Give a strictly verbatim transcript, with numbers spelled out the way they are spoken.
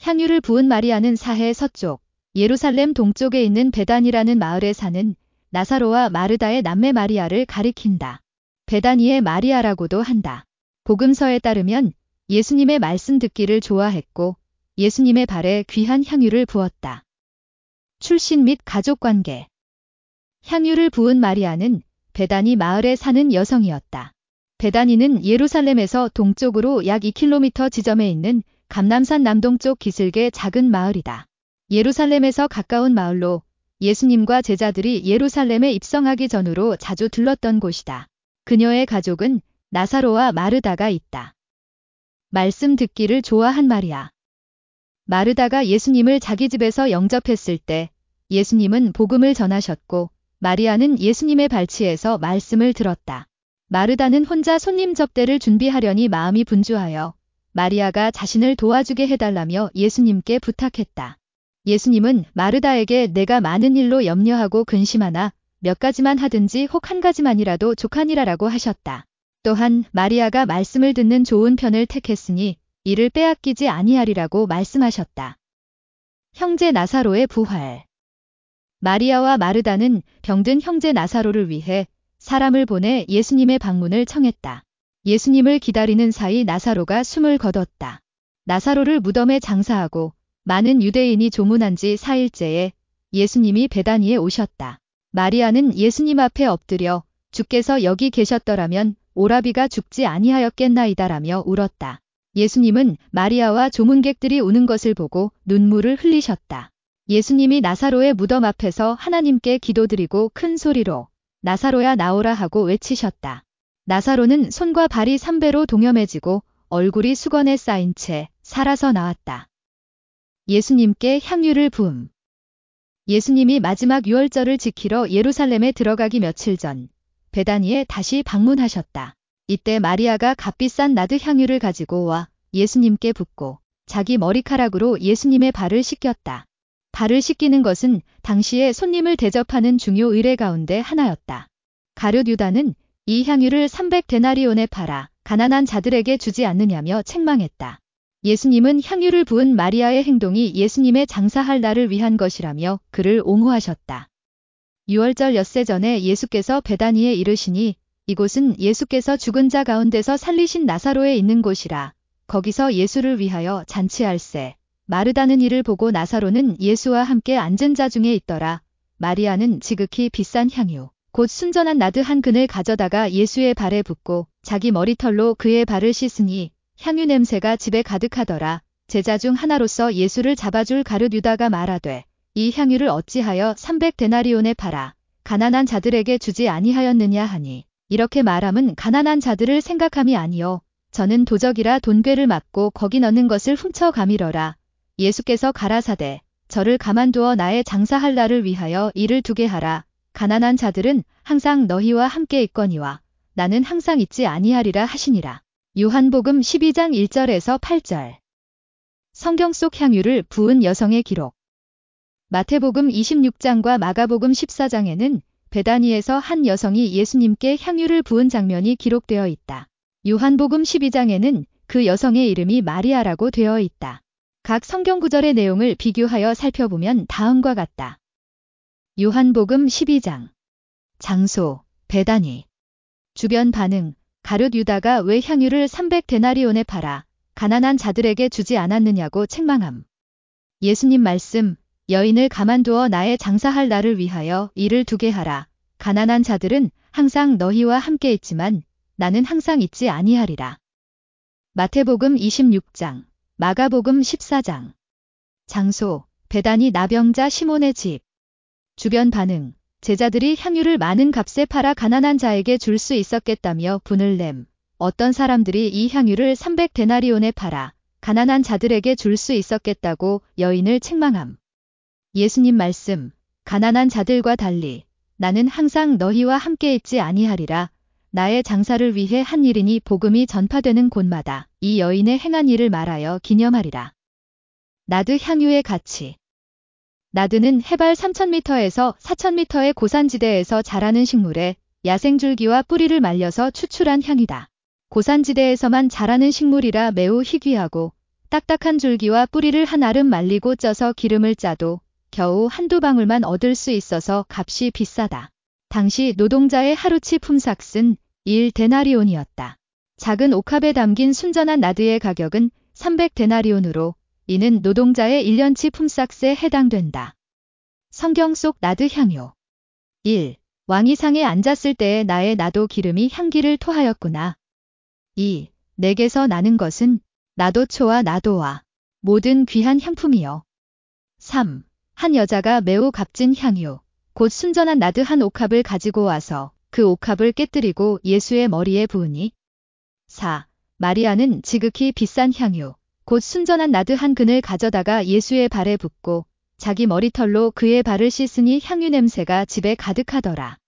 향유를 부은 마리아는 사해 서쪽, 예루살렘 동쪽에 있는 베단이라는 마을에 사는 나사로와 마르다의 남매 마리아를 가리킨다. 베다니의 마리아라고도 한다. 복음서에 따르면 예수님의 말씀 듣기를 좋아했고 예수님의 발에 귀한 향유를 부었다. 출신 및 가족관계. 향유를 부은 마리아는 베다니 마을에 사는 여성이었다. 베다니는 예루살렘에서 동쪽으로 약 이 킬로미터 지점에 있는 감람산 남동쪽 기슭의 작은 마을이다. 예루살렘에서 가까운 마을로 예수님과 제자들이 예루살렘에 입성하기 전후로 자주 들렀던 곳이다. 그녀의 가족은 나사로와 마르다가 있다. 말씀 듣기를 좋아한 마리아. 마르다가 예수님을 자기 집에서 영접했을 때 예수님은 복음을 전하셨고 마리아는 예수님의 발치에서 말씀을 들었다. 마르다는 혼자 손님 접대를 준비하려니 마음이 분주하여 마리아가 자신을 도와주게 해달라며 예수님께 부탁했다. 예수님은 마르다에게 내가 많은 일로 염려하고 근심하나 몇 가지만 하든지 혹 한 가지만이라도 족하니라라고 하셨다. 또한 마리아가 말씀을 듣는 좋은 편을 택했으니 이를 빼앗기지 아니하리라고 말씀하셨다. 형제 나사로의 부활. 마리아와 마르다는 병든 형제 나사로를 위해 사람을 보내 예수님의 방문을 청했다. 예수님을 기다리는 사이 나사로가 숨을 거뒀다. 나사로를 무덤에 장사하고 많은 유대인이 조문한 지 사일째에 예수님이 베다니에 오셨다. 마리아는 예수님 앞에 엎드려 주께서 여기 계셨더라면 오라비가 죽지 아니하였겠나이다라며 울었다. 예수님은 마리아와 조문객들이 우는 것을 보고 눈물을 흘리셨다. 예수님이 나사로의 무덤 앞에서 하나님께 기도드리고 큰 소리로 나사로야 나오라 하고 외치셨다. 나사로는 손과 발이 삼배로 동염해지고 얼굴이 수건에 쌓인 채 살아서 나왔다. 예수님께 향유를 부음. 예수님이 마지막 유월절을 지키러 예루살렘에 들어가기 며칠 전 베다니에 다시 방문하셨다. 이때 마리아가 값비싼 나드 향유를 가지고 와 예수님께 붓고 자기 머리카락으로 예수님의 발을 씻겼다. 발을 씻기는 것은 당시에 손님을 대접하는 중요 의례 가운데 하나였다. 가룟 유다는 이 향유를 삼백 데나리온에 팔아 가난한 자들에게 주지 않느냐며 책망했다. 예수님은 향유를 부은 마리아의 행동이 예수님의 장사할 날을 위한 것이라며 그를 옹호하셨다. 유월절 엿새 전에 예수께서 베다니에 이르시니 이곳은 예수께서 죽은 자 가운데서 살리신 나사로에 있는 곳이라. 거기서 예수를 위하여 잔치할세. 마르다는 이를 보고 나사로는 예수와 함께 앉은 자 중에 있더라. 마리아는 지극히 비싼 향유, 곧 순전한 나드 한 근을 가져다가 예수의 발에 붓고 자기 머리털로 그의 발을 씻으니 향유 냄새가 집에 가득하더라. 제자 중 하나로서 예수를 잡아줄 가룟 유다가 말하되 이 향유를 어찌하여 삼백 데나리온에 팔아 가난한 자들에게 주지 아니하였느냐 하니 이렇게 말함은 가난한 자들을 생각함이 아니요 저는 도적이라 돈괴를 맞고 거기 넣는 것을 훔쳐 가밀어라. 예수께서 가라사대 저를 가만두어 나의 장사할 날을 위하여 이를 두게 하라. 가난한 자들은 항상 너희와 함께 있거니와 나는 항상 있지 아니하리라 하시니라. 요한복음 십이 장 일 절에서 팔 절. 성경 속 향유를 부은 여성의 기록. 마태복음 이십육 장과 마가복음 십사 장에는 베다니에서 한 여성이 예수님께 향유를 부은 장면이 기록되어 있다. 요한복음 십이 장에는 그 여성의 이름이 마리아라고 되어 있다. 각 성경 구절의 내용을 비교하여 살펴보면 다음과 같다. 요한복음 십이 장. 장소, 베다니. 주변 반응, 가룟 유다가 왜 향유를 삼백 데나리온에 팔아 가난한 자들에게 주지 않았느냐고 책망함. 예수님 말씀, 여인을 가만두어 나의 장사할 날을 위하여 이를 두게 하라. 가난한 자들은 항상 너희와 함께 있지만 나는 항상 있지 아니하리라. 마태복음 이십육 장. 마가복음 십사 장. 장소, 베다니 나병자 시몬의 집. 주변 반응, 제자들이 향유를 많은 값에 팔아 가난한 자에게 줄 수 있었겠다며 분을 냄. 어떤 사람들이 이 향유를 삼백 데나리온에 팔아 가난한 자들에게 줄 수 있었겠다고 여인을 책망함. 예수님 말씀, 가난한 자들과 달리 나는 항상 너희와 함께 있지 아니하리라. 나의 장사를 위해 한 일이니 복음이 전파되는 곳마다 이 여인의 행한 일을 말하여 기념하리라. 나드 향유의 가치. 나드는 해발 삼천 미터에서 사천 미터의 고산지대에서 자라는 식물에 야생줄기와 뿌리를 말려서 추출한 향이다. 고산지대에서만 자라는 식물이라 매우 희귀하고 딱딱한 줄기와 뿌리를 한 알음 말리고 쪄서 기름을 짜도 겨우 한두 방울만 얻을 수 있어서 값이 비싸다. 당시 노동자의 하루치 품삯은 일 데나리온이었다. 작은 옥합에 담긴 순전한 나드의 가격은 삼백 데나리온으로 이는 노동자의 일 년치 품삯에 해당된다. 성경 속 나드 향유. 일. 왕이 상에 앉았을 때에 나의 나도 기름이 향기를 토하였구나. 이. 내게서 나는 것은 나도초와 나도와 모든 귀한 향품이요. 삼. 한 여자가 매우 값진 향유, 곧 순전한 나드 한 옥합을 가지고 와서 그 옥합을 깨뜨리고 예수의 머리에 부으니. 사. 마리아는 지극히 비싼 향유, 곧 순전한 나드 한 근을 가져다가 예수의 발에 붓고 자기 머리털로 그의 발을 씻으니 향유 냄새가 집에 가득하더라.